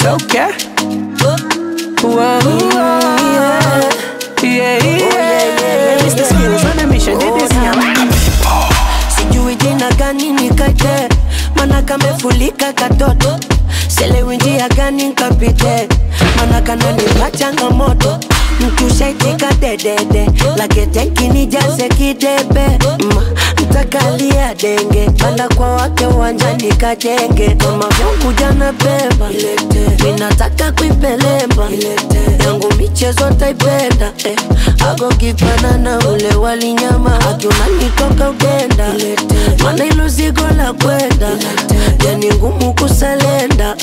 It's okay. Whoa, yeah. Mr. Skills on a mission, did this now. Sijui jina gani nikaje, mana kamefulika katoto. Selewi njia gani nkapite, mana kananipa changamoto. Mtushaitika dedede, lake tenki nijaze kidebe. Mtakalia denge, panda kwa wake uwanjani kajenge. Kama vyangu jana beba, minataka kuipelemba. Yangu michezo taipenda, ago kipana na ule wali nyama. Akiuna nitoka ugenda, mana ilo zigo la kwenda. Yani ngumu kusalenda,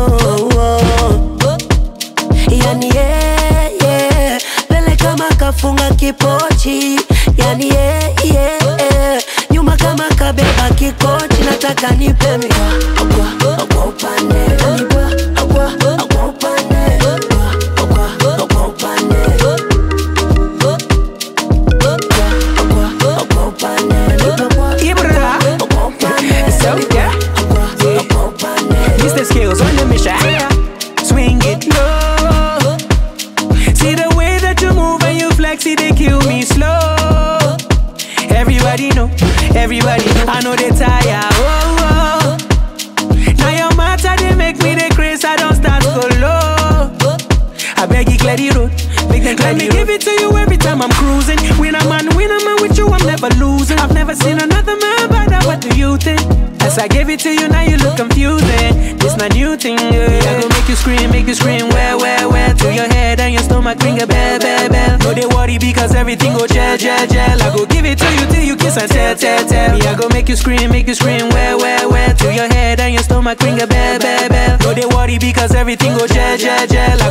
yani yeah. Pele kama kafunga kipochi, yani yeah. Nyuma kama kabeba kikochi, nataka nipemi Agwa upande, agwa upande, agwa upande, agwa upande, Ibra. It's okay. Mr. Skills on the mission. Swing it low. See the way that you move and you flex it, they kill me slow. Everybody know. I know they tired. Oh. Now your matter they make me the craze. I don't start go low. I beg you clear the road. Make them clear me give it to you every time I'm cruising. When I'm man with you, I'm never losing. I've never seen another man better. What do you think? As I gave it to you, now you look confusing. This my new thing, yeah. I gon' make you scream, where to your head and your stomach ring a bell. No they worry because everything go gel. I go give it to you till you kiss and tell. Me I go make you scream, where to your head and your stomach ring a bell. No they worry because everything go gel.